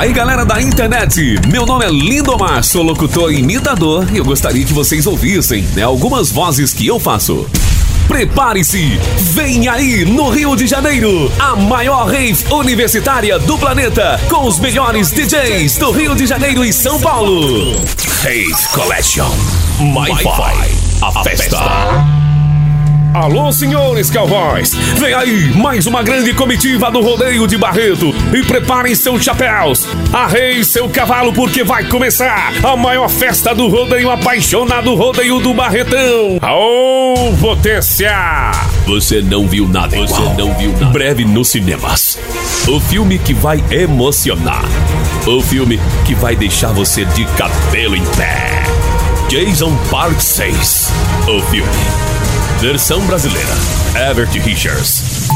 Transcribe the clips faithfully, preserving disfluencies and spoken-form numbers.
Aí galera da internet, meu nome é Lindomar, sou locutor e imitador e eu gostaria que vocês ouvissem, né, algumas vozes que eu faço. Prepare-se, vem aí no Rio de Janeiro, a maior rave universitária do planeta, com os melhores D Js do Rio de Janeiro e São Paulo. Rave Collection, MyFi, a festa. Alô, senhores cowboys, vem aí mais uma grande comitiva do Rodeio de Barreto e preparem seus chapéus, arreie seu cavalo porque vai começar a maior festa do rodeio apaixonado, Rodeio do Barretão. Aô, potência! Você não viu nada igual. Você não viu nada. Breve nos cinemas. O filme que vai emocionar. O filme que vai deixar você de cabelo em pé. Jason Park seis. O filme. Versão brasileira. Everett Richards.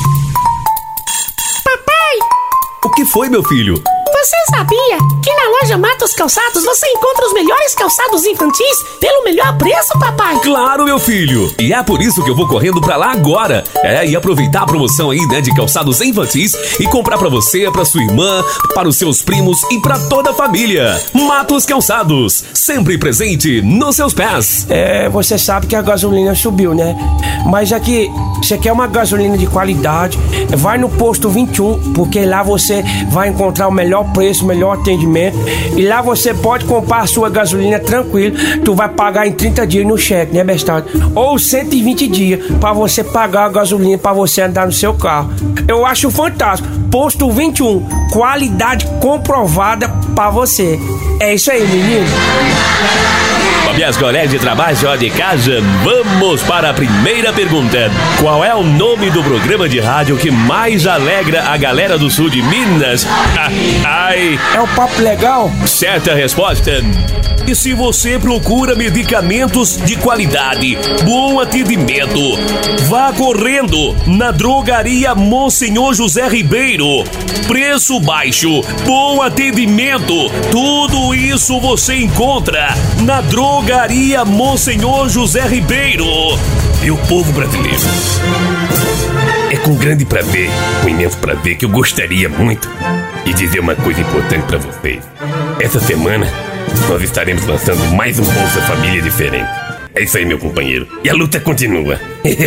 Papai! O que foi, meu filho? Você sabia que na loja Matos Calçados você encontra os melhores calçados infantis pelo melhor preço, papai? Claro, meu filho! E é por isso que eu vou correndo pra lá agora. É, e aproveitar a promoção aí, né, de calçados infantis e comprar pra você, pra sua irmã, para os seus primos e pra toda a família. Matos Calçados, sempre presente nos seus pés. É, você sabe que a gasolina subiu, né? Mas aqui, você quer uma gasolina de qualidade, vai no posto vinte e um, porque lá você vai encontrar o melhor preço, melhor atendimento. E lá você pode comprar a sua gasolina tranquilo. Tu vai pagar em trinta dias no cheque, né, bestado? Ou cento e vinte dias pra você pagar a gasolina pra você andar no seu carro. Eu acho fantástico. Posto vinte e um, qualidade comprovada pra você. É isso aí, menino. Minhas colegas de trabalho de casa, vamos para a primeira pergunta. Qual é o nome do programa de rádio que mais alegra a galera do sul de Minas? Ai. É o Papo Legal? Certa resposta. E se você procura medicamentos de qualidade, bom atendimento, vá correndo na Drogaria Monsenhor José Ribeiro. Preço baixo, bom atendimento, tudo isso você encontra na Drogaria Monsenhor José Ribeiro. E o povo brasileiro, é com grande prazer, com imenso prazer, que eu gostaria muito de dizer uma coisa importante para vocês. Essa semana nós estaremos lançando mais um Bolsa Família diferente. É isso aí, meu companheiro. E a luta continua.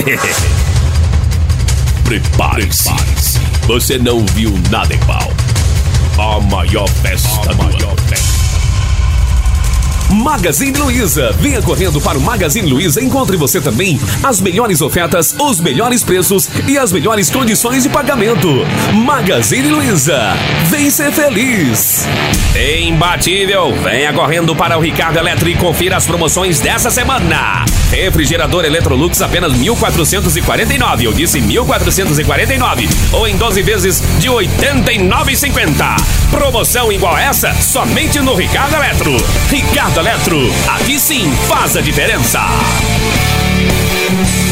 Prepare-se. Você não viu nada igual. A maior festa do ano. Magazine Luiza. Venha correndo para o Magazine Luiza. Encontre você também as melhores ofertas, os melhores preços e as melhores condições de pagamento. Magazine Luiza. Vem ser feliz. Imbatível. Venha correndo para o Ricardo Eletro e confira as promoções dessa semana. Refrigerador Electrolux apenas mil quatrocentos e quarenta e nove. Eu disse mil quatrocentos e quarenta e nove. Ou em doze vezes de oitenta e nove reais e cinquenta centavos. Promoção igual a essa somente no Ricardo Eletro. Ricardo Eletro, aqui sim faz a diferença.